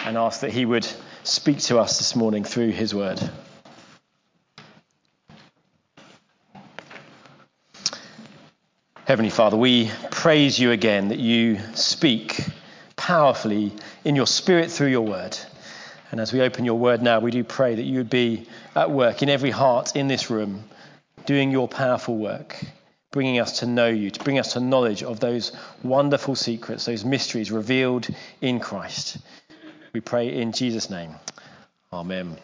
and ask that he would speak to us this morning through his word. Heavenly Father, we praise you again that you speak powerfully in your spirit through your word. And as we open your word now, we do pray that you would be at work in every heart in this room, doing your powerful work, bringing us to know you, to bring us to knowledge of those wonderful secrets, those mysteries revealed in Christ. We pray in Jesus' name. Amen.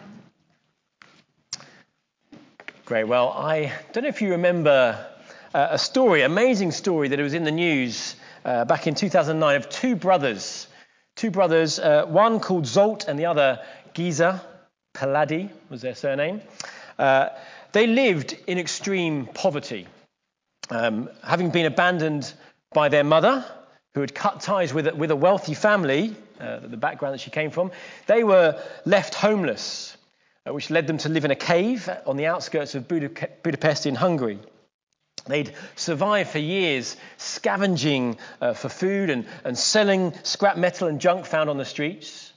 Great. Well, I don't know if you remember a story, amazing story that was in the news back in 2009 of two brothers, one called Zsolt and the other Géza. Palladi was their surname. They lived in extreme poverty, having been abandoned by their mother, who had cut ties with a wealthy family, the background that she came from. They were left homeless, which led them to live in a cave on the outskirts of Budapest in Hungary. They'd survived for years scavenging for food and selling scrap metal and junk found on the streets.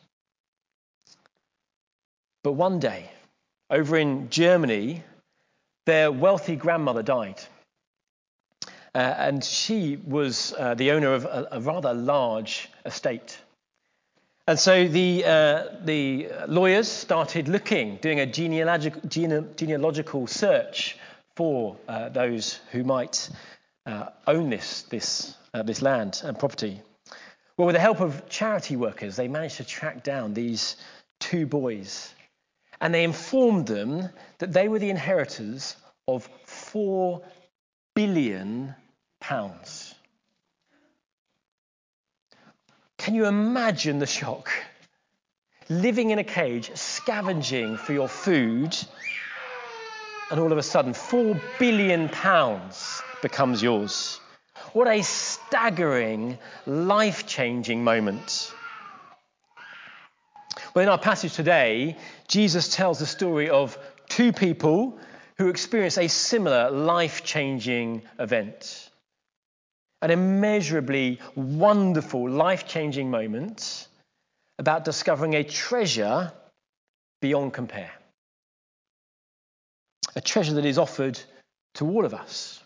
But one day, over in Germany, their wealthy grandmother died. And she was the owner of a rather large estate. And so the lawyers started doing a genealogical search for those who might own this land and property. Well, with the help of charity workers, they managed to track down these two boys. And they informed them that they were the inheritors of £4 billion. Can you imagine the shock? Living in a cage, scavenging for your food, and all of a sudden, £4 billion becomes yours. What a staggering, life-changing moment. Well, in our passage today, Jesus tells the story of two people who experience a similar life-changing event. An immeasurably wonderful, life-changing moment about discovering a treasure beyond compare. A treasure that is offered to all of us.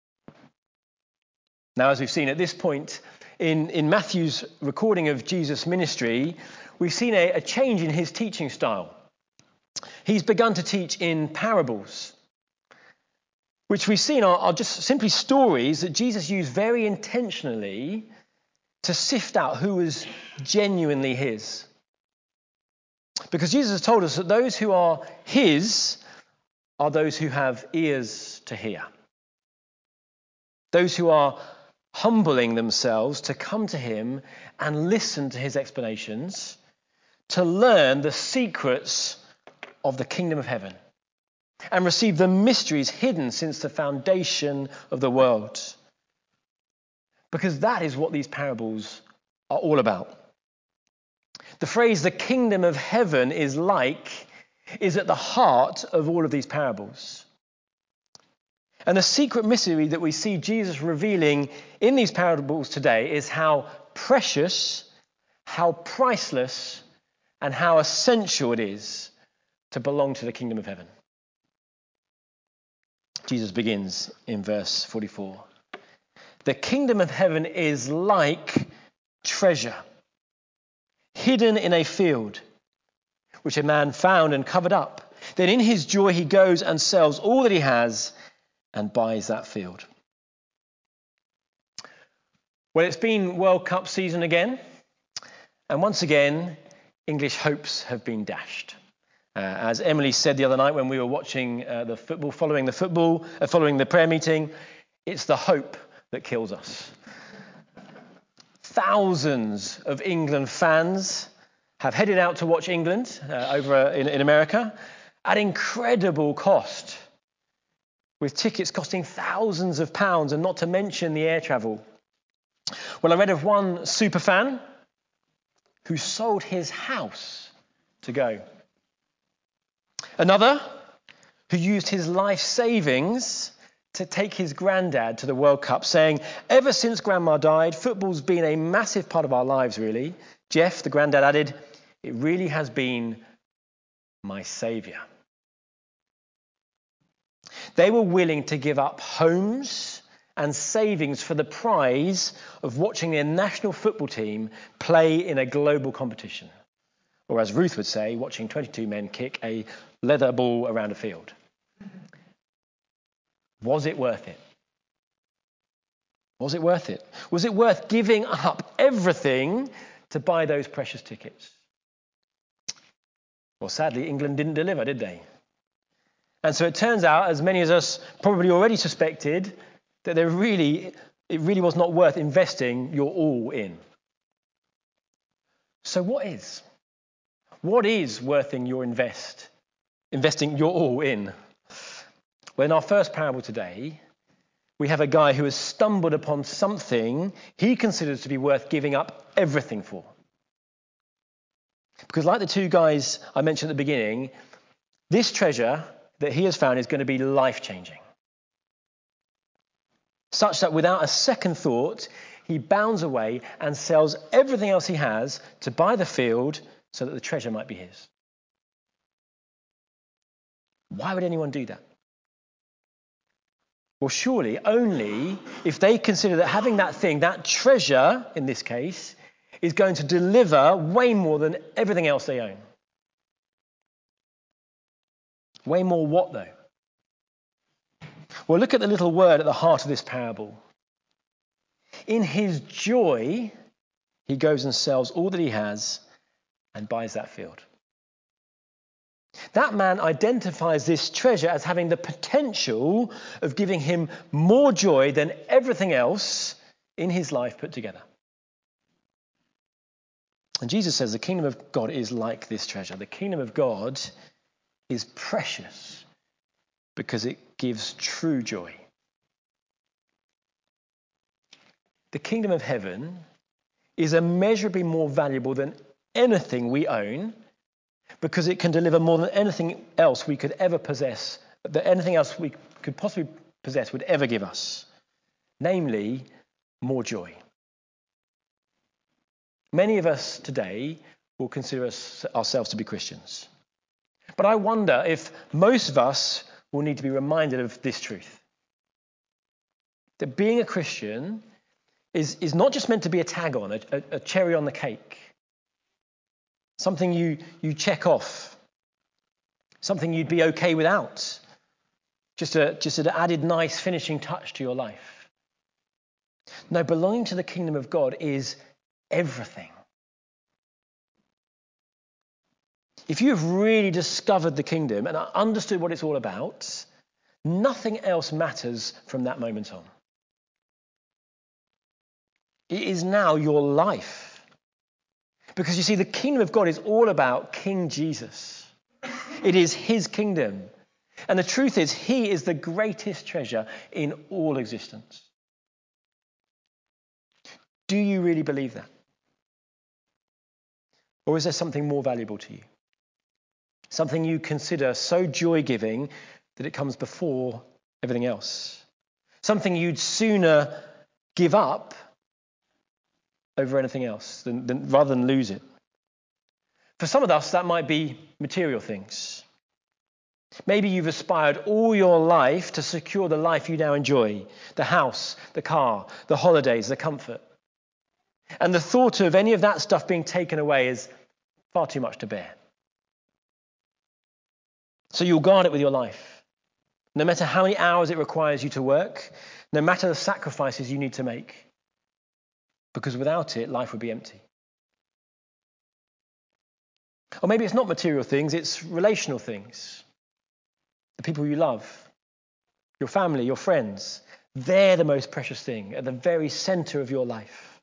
Now, as we've seen at this point in Matthew's recording of Jesus' ministry, we've seen a change in his teaching style. He's begun to teach in parables, which we've seen are just simply stories that Jesus used very intentionally to sift out who was genuinely his. Because Jesus has told us that those who are his are those who have ears to hear. Those who are humbling themselves to come to him and listen to his explanations, to learn the secrets of the kingdom of heaven and receive the mysteries hidden since the foundation of the world. Because that is what these parables are all about. The phrase, the kingdom of heaven is at the heart of all of these parables. And the secret mystery that we see Jesus revealing in these parables today is how precious, how priceless, and how essential it is to belong to the kingdom of heaven. Jesus begins in verse 44. The kingdom of heaven is like treasure hidden in a field, which a man found and covered up. Then in his joy he goes and sells all that he has and buys that field. Well, it's been World Cup season again. And once again, English hopes have been dashed. As Emily said the other night when we were watching the football, following the prayer meeting, it's the hope that kills us. Thousands of England fans have headed out to watch England over in America at incredible cost, with tickets costing thousands of pounds and not to mention the air travel. Well, I read of one superfan who sold his house to go. Another who used his life savings to take his granddad to the World Cup, saying, ever since Grandma died, football's been a massive part of our lives, really. Jeff, the granddad, added, "It really has been my saviour." They were willing to give up homes and savings for the prize of watching their national football team play in a global competition. Or as Ruth would say, watching 22 men kick a leather ball around a field. Was it worth it? Was it worth it? Was it worth giving up everything to buy those precious tickets? Well, sadly, England didn't deliver, did they? And so it turns out, as many of us probably already suspected, that it really was not worth investing your all in. So what is? What is worthing your investing your all in? Well, in our first parable today, we have a guy who has stumbled upon something he considers to be worth giving up everything for. Because like the two guys I mentioned at the beginning, this treasure that he has found is going to be life-changing. Such that without a second thought, he bounds away and sells everything else he has to buy the field so that the treasure might be his. Why would anyone do that? Well, surely only if they consider that having that thing, that treasure in this case, is going to deliver way more than everything else they own. Way more what, though? Well, look at the little word at the heart of this parable. In his joy, he goes and sells all that he has and buys that field. That man identifies this treasure as having the potential of giving him more joy than everything else in his life put together. And Jesus says the kingdom of God is like this treasure. The kingdom of God is precious because it gives true joy. The kingdom of heaven is immeasurably more valuable than anything we own because it can deliver more than anything else we could ever possess, that anything else we could possibly possess would ever give us. Namely, more joy. Many of us today will consider ourselves to be Christians. But I wonder if most of us will need to be reminded of this truth. That being a Christian is not just meant to be a tag on, a cherry on the cake. Something you check off. Something you'd be okay without. Just an added nice finishing touch to your life. No, belonging to the kingdom of God is everything. If you've really discovered the kingdom and understood what it's all about, nothing else matters from that moment on. It is now your life. Because you see, the kingdom of God is all about King Jesus. It is his kingdom. And the truth is, he is the greatest treasure in all existence. Do you really believe that? Or is there something more valuable to you? Something you consider so joy-giving that it comes before everything else? Something you'd sooner give up over anything else rather than lose it. For some of us, that might be material things. Maybe you've aspired all your life to secure the life you now enjoy, the house, the car, the holidays, the comfort. And the thought of any of that stuff being taken away is far too much to bear. So you'll guard it with your life, no matter how many hours it requires you to work, no matter the sacrifices you need to make. Because without it, life would be empty. Or maybe it's not material things, it's relational things. The people you love, your family, your friends, they're the most precious thing at the very center of your life.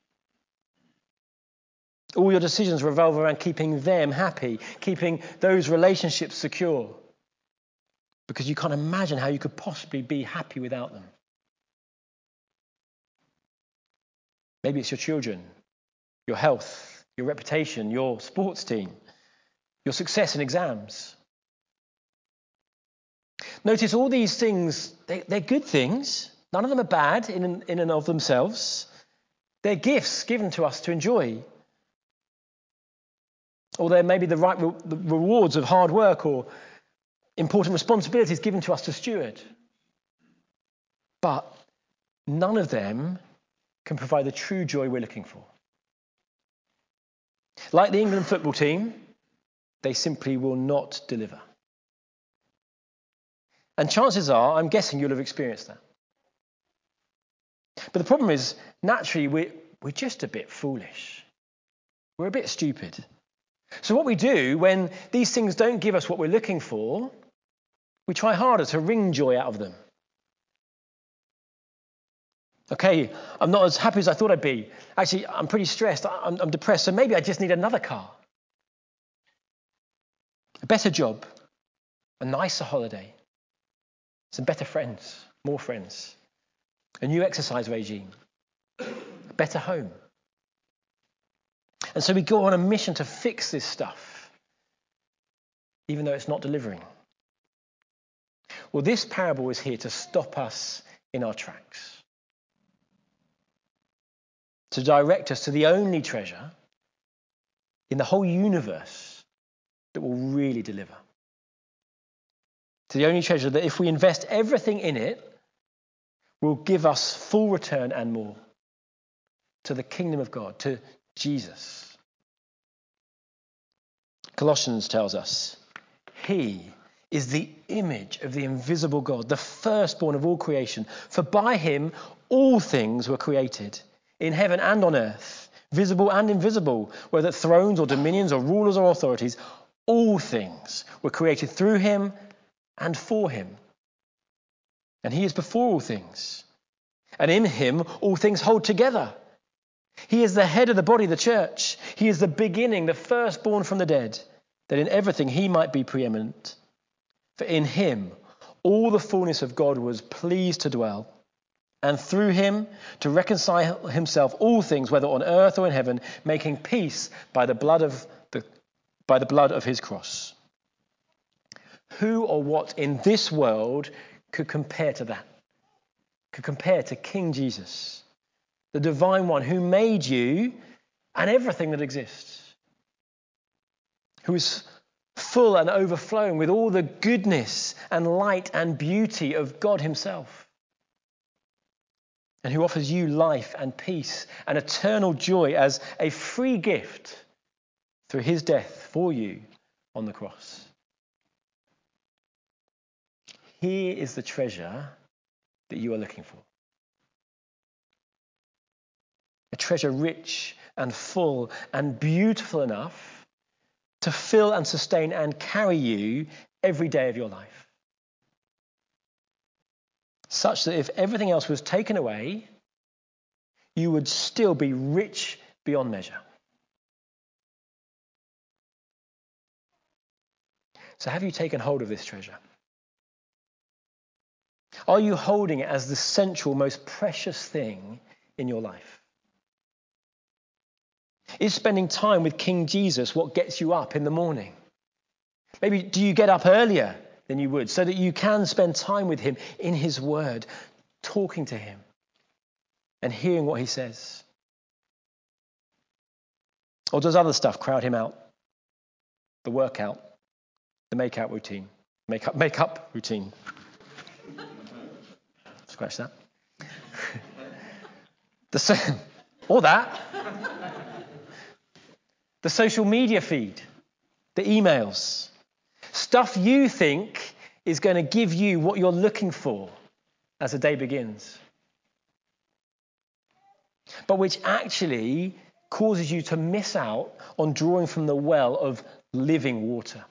All your decisions revolve around keeping them happy, keeping those relationships secure. Because you can't imagine how you could possibly be happy without them. Maybe it's your children, your health, your reputation, your sports team, your success in exams. Notice all these things, they're good things. None of them are bad in and of themselves. They're gifts given to us to enjoy. or there may be the rewards of hard work or important responsibilities given to us to steward. But none of them can provide the true joy we're looking for. Like the England football team, they simply will not deliver. And chances are, I'm guessing you'll have experienced that. But the problem is, naturally, we're just a bit foolish. We're a bit stupid. So what we do when these things don't give us what we're looking for, we try harder to wring joy out of them. Okay, I'm not as happy as I thought I'd be. Actually, I'm pretty stressed. I'm depressed, so maybe I just need another car. A better job. A nicer holiday. Some better friends. More friends. A new exercise regime. A better home. And so we go on a mission to fix this stuff, even though it's not delivering. Well, this parable is here to stop us in our tracks. To direct us to the only treasure in the whole universe that will really deliver. To the only treasure that if we invest everything in it, will give us full return and more. To the kingdom of God, to Jesus. Colossians tells us, He is the image of the invisible God, the firstborn of all creation. For by him all things were created, in heaven and on earth, visible and invisible, whether thrones or dominions or rulers or authorities, all things were created through him and for him. And he is before all things. And in him all things hold together. He is the head of the body, the church. He is the beginning, the firstborn from the dead, that in everything he might be preeminent. For in him all the fullness of God was pleased to dwell, and through him to reconcile himself all things, whether on earth or in heaven, making peace by the blood of his cross. Who or what in this world could compare to that? Could compare to King Jesus, the divine one who made you and everything that exists, who is full and overflowing with all the goodness and light and beauty of God himself, and who offers you life and peace and eternal joy as a free gift through his death for you on the cross. Here is the treasure that you are looking for. A treasure rich and full and beautiful enough to fill and sustain and carry you every day of your life. Such that if everything else was taken away, you would still be rich beyond measure. So have you taken hold of this treasure? Are you holding it as the central, most precious thing in your life? Is spending time with King Jesus what gets you up in the morning? Maybe do you get up earlier than you would so that you can spend time with him in his word, talking to him and hearing what he says? Or does other stuff crowd him out? The workout, the makeup routine. Scratch that. Or that. The social media feed, the emails, stuff you think is going to give you what you're looking for as the day begins, but which actually causes you to miss out on drawing from the well of living water,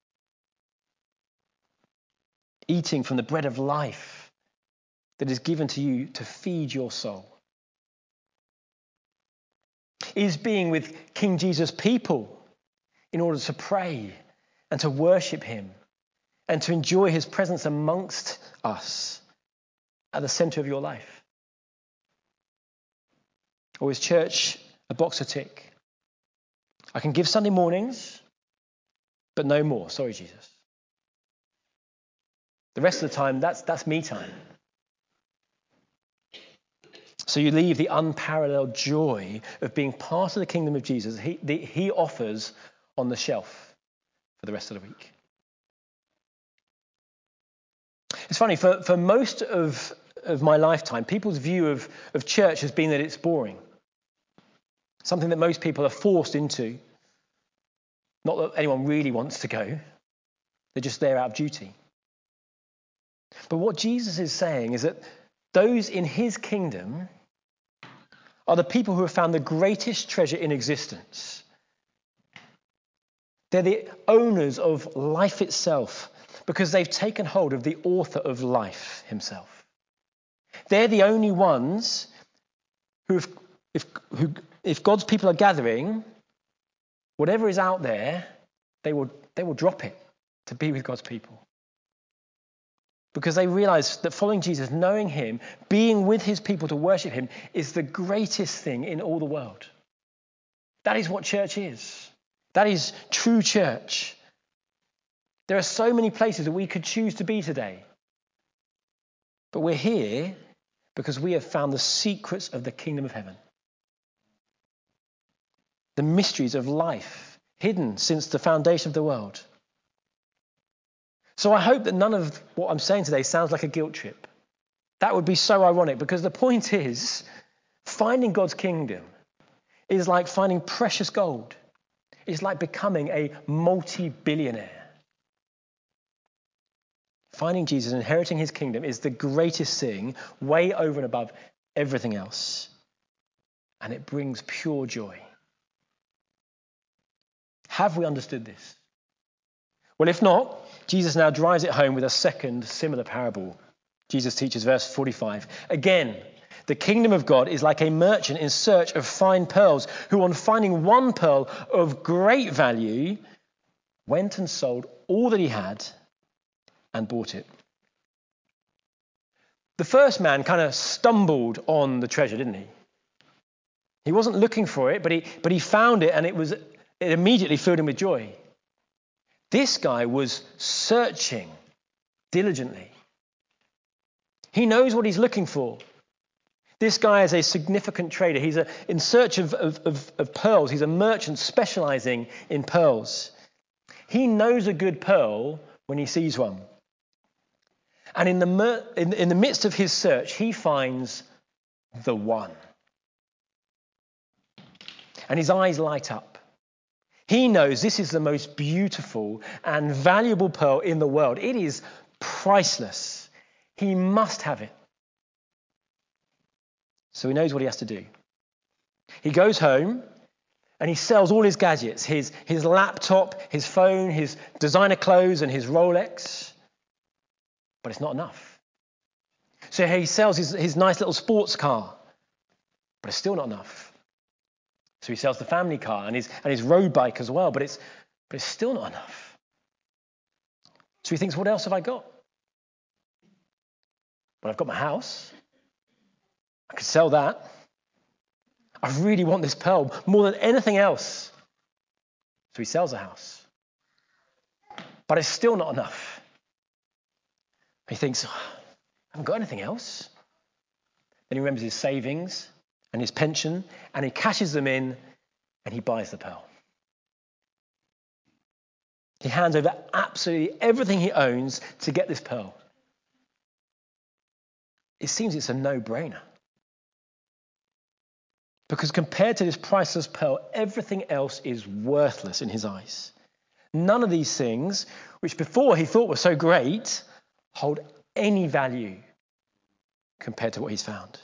eating from the bread of life that is given to you to feed your soul. Is being with King Jesus' people in order to pray and to worship him and to enjoy his presence amongst us at the centre of your life? Or is church a box to tick? I can give Sunday mornings, but no more. Sorry, Jesus. The rest of the time, that's me time. So you leave the unparalleled joy of being part of the kingdom of Jesus he offers on the shelf for the rest of the week. It's funny, for most of my lifetime, people's view of church has been that it's boring. Something that most people are forced into. Not that anyone really wants to go. They're just there out of duty. But what Jesus is saying is that those in his kingdom are the people who have found the greatest treasure in existence. They're the owners of life itself because they've taken hold of the author of life himself. They're the only ones who, if God's people are gathering, whatever is out there, they will drop it to be with God's people. Because they realize that following Jesus, knowing him, being with his people to worship him, is the greatest thing in all the world. That is what church is. That is true church. There are so many places that we could choose to be today. But we're here because we have found the secrets of the kingdom of heaven. The mysteries of life hidden since the foundation of the world. So I hope that none of what I'm saying today sounds like a guilt trip. That would be so ironic because the point is, finding God's kingdom is like finding precious gold. It's like becoming a multi-billionaire. Finding Jesus and inheriting his kingdom is the greatest thing, way over and above everything else. And it brings pure joy. Have we understood this? Well, if not, Jesus now drives it home with a second similar parable. Jesus teaches verse 45. Again, the kingdom of God is like a merchant in search of fine pearls, who on finding one pearl of great value, went and sold all that he had and bought it. The first man kind of stumbled on the treasure, didn't he? He wasn't looking for it, but he found it, and it immediately filled him with joy. This guy was searching diligently. He knows what he's looking for. This guy is a significant trader. He's in search of pearls. He's a merchant specializing in pearls. He knows a good pearl when he sees one. And in the midst of his search, he finds the one. And his eyes light up. He knows this is the most beautiful and valuable pearl in the world. It is priceless. He must have it. So he knows what he has to do. He goes home and he sells all his gadgets, his laptop, his phone, his designer clothes and his Rolex. But it's not enough. So he sells his nice little sports car. But it's still not enough. So he sells the family car and his road bike as well, but it's still not enough. So he thinks, what else have I got? Well, I've got my house. I could sell that. I really want this pearl more than anything else. So he sells the house. But it's still not enough. He thinks, I haven't got anything else. Then he remembers his savings and his pension, and he cashes them in, and he buys the pearl. He hands over absolutely everything he owns to get this pearl. It seems it's a no-brainer. Because compared to this priceless pearl, everything else is worthless in his eyes. None of these things, which before he thought were so great, hold any value compared to what he's found.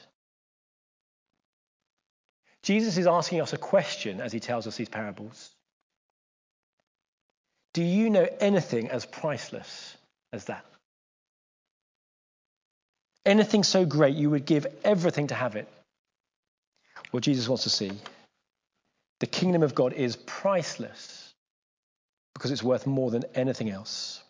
Jesus is asking us a question as he tells us these parables. Do you know anything as priceless as that? Anything so great you would give everything to have it? Well, Jesus wants to see. The kingdom of God is priceless because it's worth more than anything else.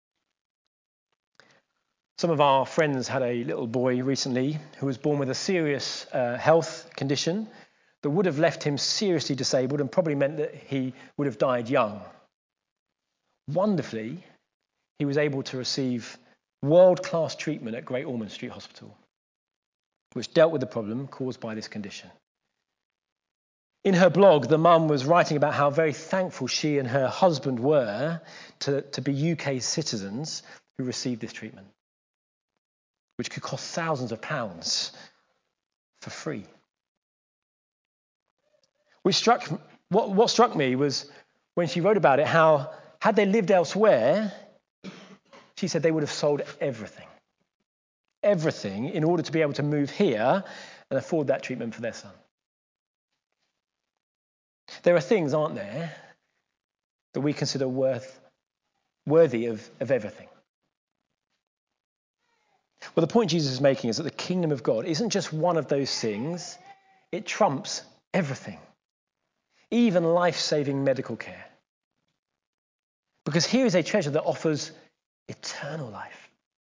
Some of our friends had a little boy recently who was born with a serious health condition that would have left him seriously disabled and probably meant that he would have died young. Wonderfully, he was able to receive world-class treatment at Great Ormond Street Hospital, which dealt with the problem caused by this condition. In her blog, the mum was writing about how very thankful she and her husband were to be UK citizens who received this treatment, which could cost thousands of pounds for free. What struck me was when she wrote about it, how had they lived elsewhere, she said they would have sold everything in order to be able to move here and afford that treatment for their son. There are things, aren't there, that we consider worthy of everything. Well, the point Jesus is making is that the kingdom of God isn't just one of those things. It trumps everything, even life-saving medical care. Because here is a treasure that offers eternal life.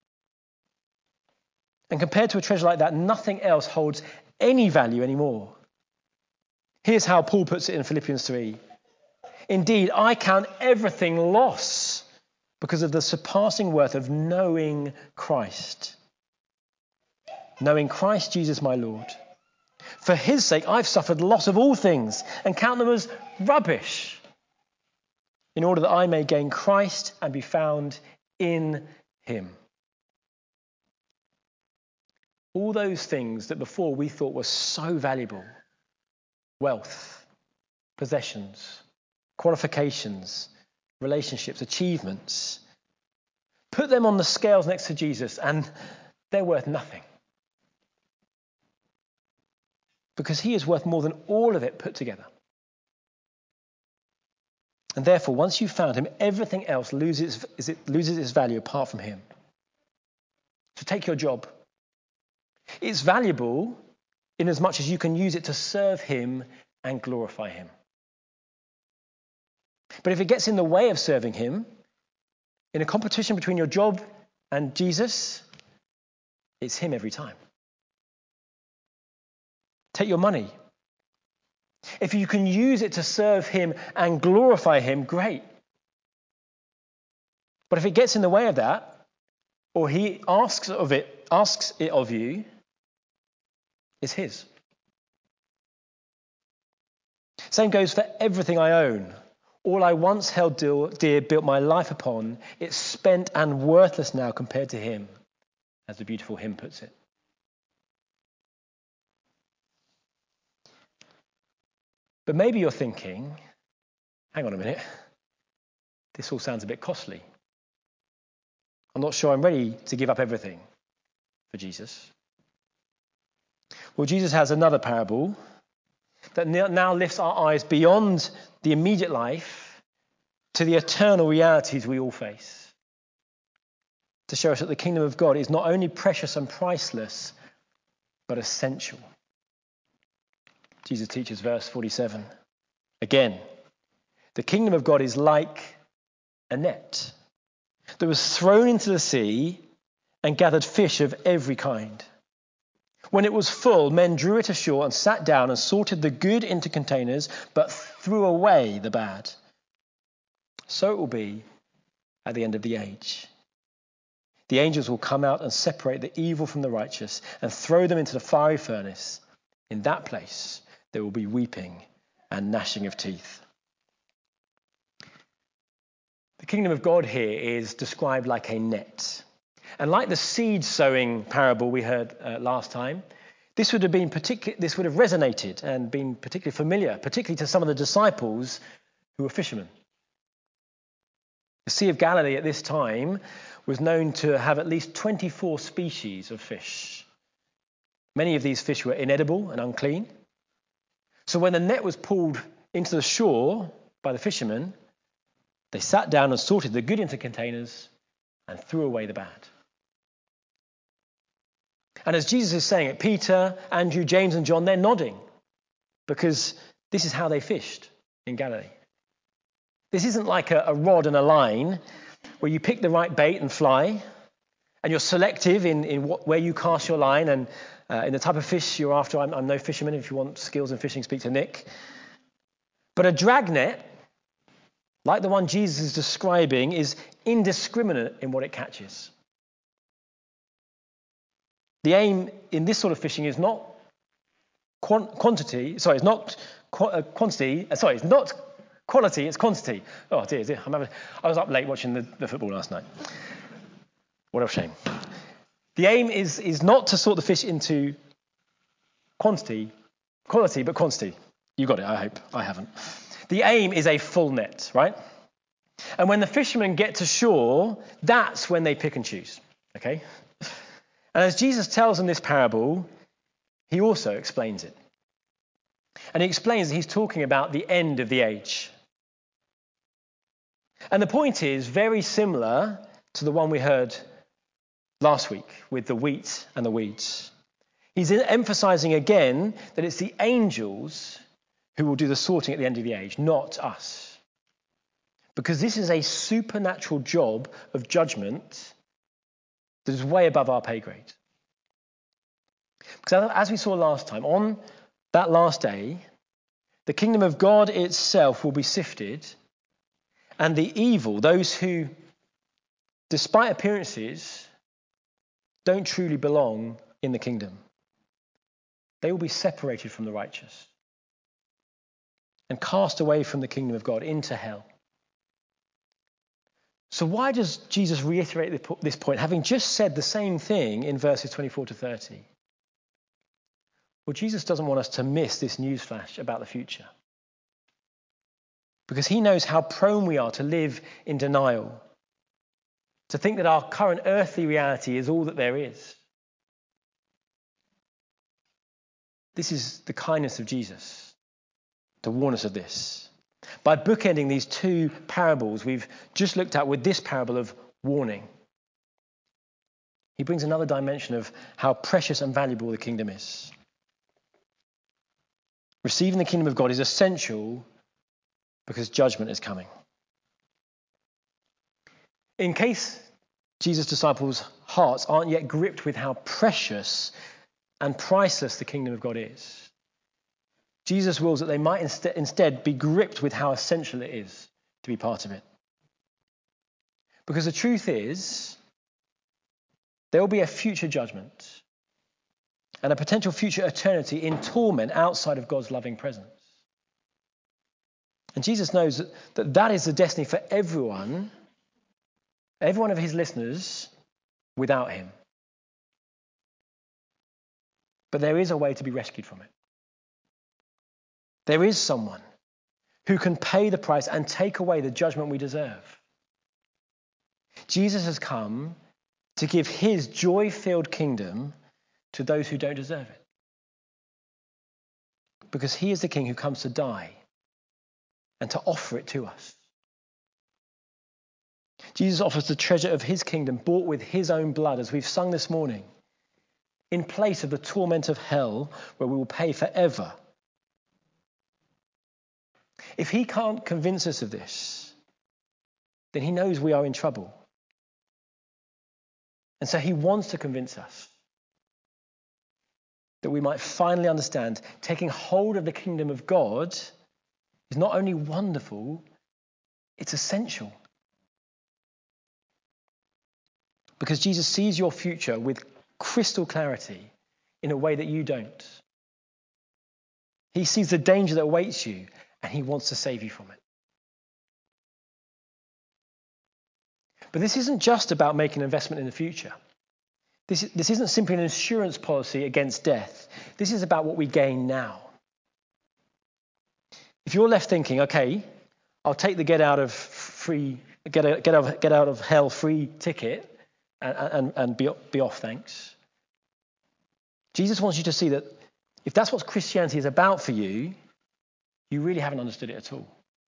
And compared to a treasure like that, nothing else holds any value anymore. Here's how Paul puts it in Philippians 3. Indeed, I count everything loss because of the surpassing worth of knowing Christ. Knowing Christ Jesus my Lord. For his sake, I've suffered loss of all things and count them as rubbish, in order that I may gain Christ and be found in him. All those things that before we thought were so valuable, wealth, possessions, qualifications, relationships, achievements, put them on the scales next to Jesus and they're worth nothing. Because he is worth more than all of it put together. And therefore, once you've found him, everything else loses its value apart from him. So take your job. It's valuable in as much as you can use it to serve him and glorify him. But if it gets in the way of serving him, in a competition between your job and Jesus, it's him every time. Take your money. If you can use it to serve him and glorify him, great. But if it gets in the way of that, or he asks it of you, it's his. Same goes for everything I own. All I once held dear, built my life upon, it's spent and worthless now compared to him, as the beautiful hymn puts it. But maybe you're thinking, hang on a minute, this all sounds a bit costly. I'm not sure I'm ready to give up everything for Jesus. Well, Jesus has another parable that now lifts our eyes beyond the immediate life to the eternal realities we all face, to show us that the kingdom of God is not only precious and priceless, but essential. Jesus teaches verse 47. Again, the kingdom of God is like a net that was thrown into the sea and gathered fish of every kind. When it was full, men drew it ashore and sat down and sorted the good into containers, but threw away the bad. So it will be at the end of the age. The angels will come out and separate the evil from the righteous and throw them into the fiery furnace. In that place, there will be weeping and gnashing of teeth. The kingdom of God here is described like a net. And like the seed sowing parable we heard last time, this would have resonated and been particularly familiar, particularly to some of the disciples who were fishermen. The Sea of Galilee at this time was known to have at least 24 species of fish. Many of these fish were inedible and unclean. So when the net was pulled into the shore by the fishermen, they sat down and sorted the good into containers and threw away the bad. And as Jesus is saying it, Peter, Andrew, James and John, they're nodding because this is how they fished in Galilee. This isn't like a rod and a line where you pick the right bait and fly, and you're selective in where you cast your line and in the type of fish you're after. I'm no fisherman. If you want skills in fishing, speak to Nick. But a dragnet, like the one Jesus is describing, is indiscriminate in what it catches. The aim in this sort of fishing is not quantity. It's not quantity. Sorry, it's not quality, it's quantity. Oh dear. I was up late watching the football last night. What a shame. The aim is not to sort the fish into quality, but quantity. You got it, I hope. I haven't. The aim is a full net, right? And when the fishermen get to shore, that's when they pick and choose, okay? And as Jesus tells them this parable, he also explains it. And he explains that he's talking about the end of the age. And the point is very similar to the one we heard last week with the wheat and the weeds. He's emphasizing again that it's the angels who will do the sorting at the end of the age, not us. Because this is a supernatural job of judgment that is way above our pay grade. Because as we saw last time, on that last day, the kingdom of God itself will be sifted, and the evil, those who, despite appearances, don't truly belong in the kingdom, they will be separated from the righteous and cast away from the kingdom of God into hell. So why does Jesus reiterate this point, having just said the same thing in verses 24 to 30? Well, Jesus doesn't want us to miss this newsflash about the future. Because he knows how prone we are to live in denial, to think that our current earthly reality is all that there is. This is the kindness of Jesus to warn us of this. By bookending these two parables we've just looked at with this parable of warning, he brings another dimension of how precious and valuable the kingdom is. Receiving the kingdom of God is essential because judgment is coming. In case Jesus' disciples' hearts aren't yet gripped with how precious and priceless the kingdom of God is, Jesus wills that they might instead be gripped with how essential it is to be part of it. Because the truth is, there will be a future judgment and a potential future eternity in torment outside of God's loving presence. And Jesus knows that is the destiny for every one of his listeners without him. But there is a way to be rescued from it. There is someone who can pay the price and take away the judgment we deserve. Jesus has come to give his joy-filled kingdom to those who don't deserve it. Because he is the king who comes to die and to offer it to us. Jesus offers the treasure of his kingdom bought with his own blood, as we've sung this morning, in place of the torment of hell where we will pay forever. If he can't convince us of this, then he knows we are in trouble. And so he wants to convince us that we might finally understand taking hold of the kingdom of God is not only wonderful, it's essential. Because Jesus sees your future with crystal clarity in a way that you don't. He sees the danger that awaits you, and he wants to save you from it. But this isn't just about making an investment in the future. This isn't simply an insurance policy against death. This is about what we gain now. If you're left thinking, okay, I'll take the get out of hell free ticket and be off, thanks. Jesus wants you to see that if that's what Christianity is about for you, you really haven't understood it at all.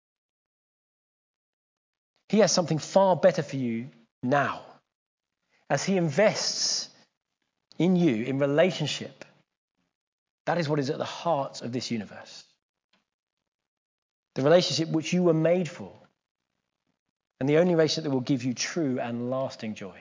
He has something far better for you now. As he invests in you, in relationship, that is what is at the heart of this universe. The relationship which you were made for, and the only relationship that will give you true and lasting joy.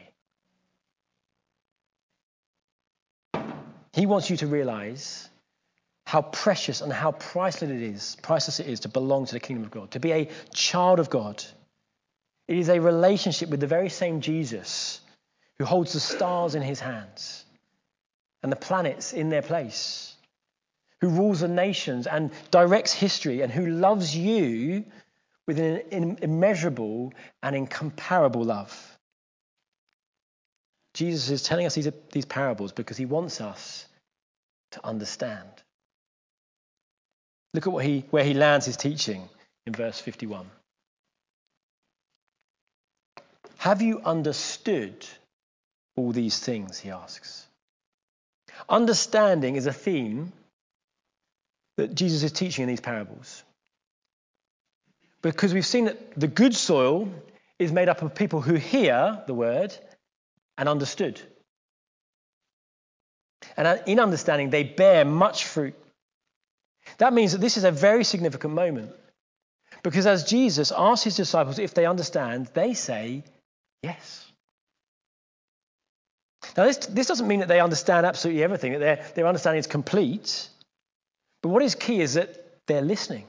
He wants you to realize how precious and how priceless it is to belong to the kingdom of God, to be a child of God. It is a relationship with the very same Jesus who holds the stars in his hands and the planets in their place, who rules the nations and directs history, and who loves you with an immeasurable and incomparable love. Jesus is telling us these parables because he wants us to understand. Look at where he lands his teaching in verse 51. Have you understood all these things, he asks. Understanding is a theme that Jesus is teaching in these parables. Because we've seen that the good soil is made up of people who hear the word and understood. And in understanding, they bear much fruit. That means that this is a very significant moment. Because as Jesus asks his disciples if they understand, they say, yes. Now, this doesn't mean that they understand absolutely everything, that their understanding is complete. But what is key is that they're listening.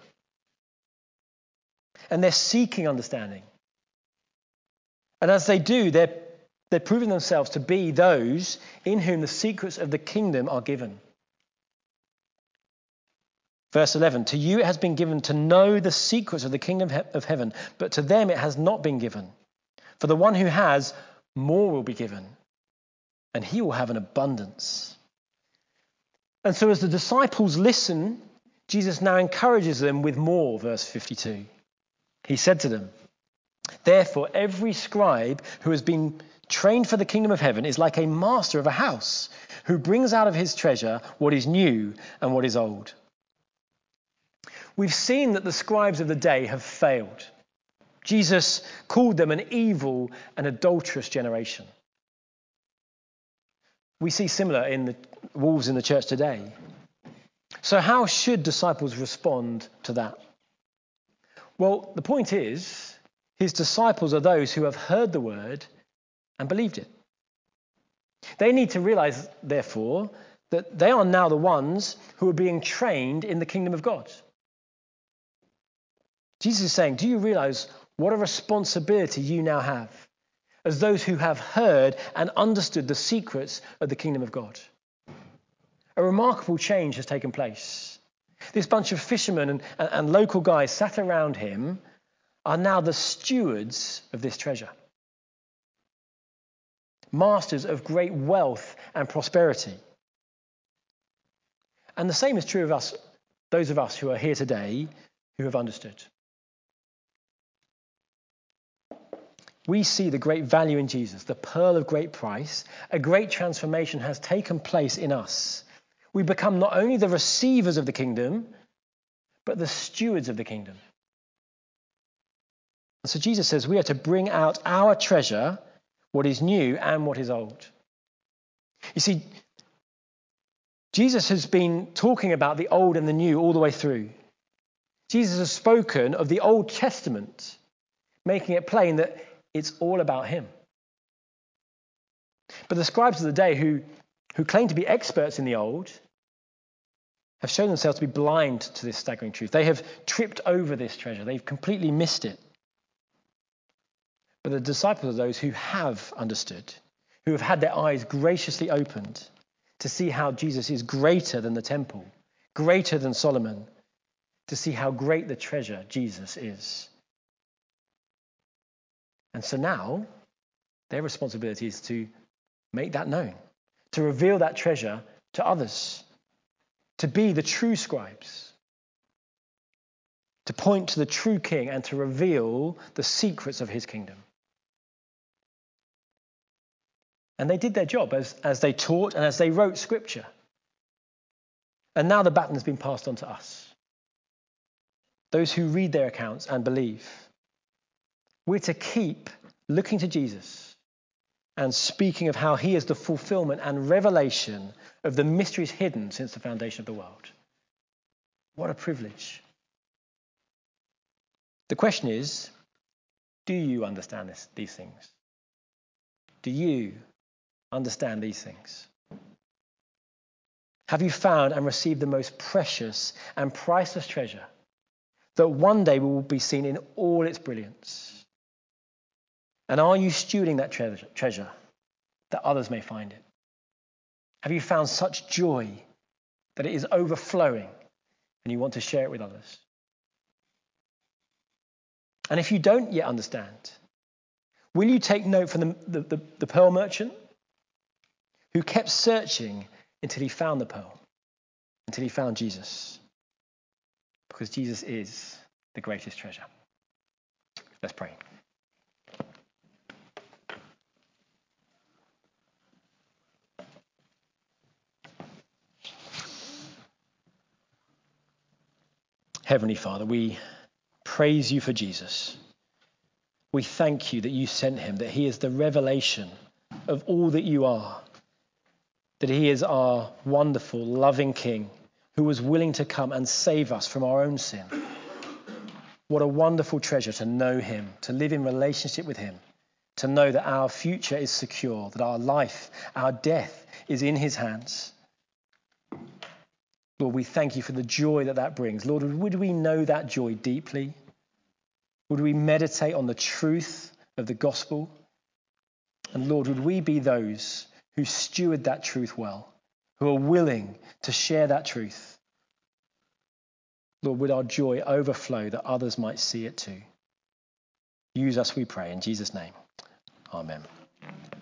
And they're seeking understanding. And as they do, they're proving themselves to be those in whom the secrets of the kingdom are given. Verse 11, to you it has been given to know the secrets of the kingdom of heaven, but to them it has not been given. For the one who has, more will be given, and he will have an abundance. And so as the disciples listen, Jesus now encourages them with more, verse 52. He said to them, therefore every scribe who has been trained for the kingdom of heaven is like a master of a house who brings out of his treasure what is new and what is old. We've seen that the scribes of the day have failed. Jesus called them an evil and adulterous generation. We see similar in the wolves in the church today. So how should disciples respond to that? Well, the point is, his disciples are those who have heard the word and believed it. They need to realize, therefore, that they are now the ones who are being trained in the kingdom of God. Jesus is saying, do you realize what a responsibility you now have as those who have heard and understood the secrets of the kingdom of God? A remarkable change has taken place. This bunch of fishermen and local guys sat around him are now the stewards of this treasure. Masters of great wealth and prosperity. And the same is true of us, those of us who are here today who have understood. We see the great value in Jesus, the pearl of great price. A great transformation has taken place in us. We become not only the receivers of the kingdom, but the stewards of the kingdom. And so Jesus says we are to bring out our treasure, what is new and what is old. You see, Jesus has been talking about the old and the new all the way through. Jesus has spoken of the Old Testament, making it plain that it's all about him. But the scribes of the day who claim to be experts in the old have shown themselves to be blind to this staggering truth. They have tripped over this treasure. They've completely missed it. But the disciples are those who have understood, who have had their eyes graciously opened to see how Jesus is greater than the temple, greater than Solomon, to see how great the treasure Jesus is. And so now their responsibility is to make that known, to reveal that treasure to others, to be the true scribes, to point to the true king and to reveal the secrets of his kingdom. And they did their job as they taught and as they wrote scripture. And now the baton has been passed on to us, those who read their accounts and believe. We're to keep looking to Jesus and speaking of how he is the fulfillment and revelation of the mysteries hidden since the foundation of the world. What a privilege. The question is, do you understand these things? Do you understand these things? Have you found and received the most precious and priceless treasure that one day will be seen in all its brilliance? And are you stewarding that treasure that others may find it? Have you found such joy that it is overflowing and you want to share it with others. And if you don't yet understand, will you take note from the pearl merchant who kept searching until he found the pearl, until he found Jesus? Because Jesus is the greatest treasure. Let's pray. Heavenly Father, we praise you for Jesus. We thank you that you sent him, that he is the revelation of all that you are, that he is our wonderful, loving King who was willing to come and save us from our own sin. What a wonderful treasure to know him, to live in relationship with him, to know that our future is secure, that our life, our death is in his hands. Lord, we thank you for the joy that brings. Lord, would we know that joy deeply? Would we meditate on the truth of the gospel? And Lord, would we be those who steward that truth well, who are willing to share that truth? Lord, would our joy overflow that others might see it too? Use us, we pray, in Jesus' name. Amen.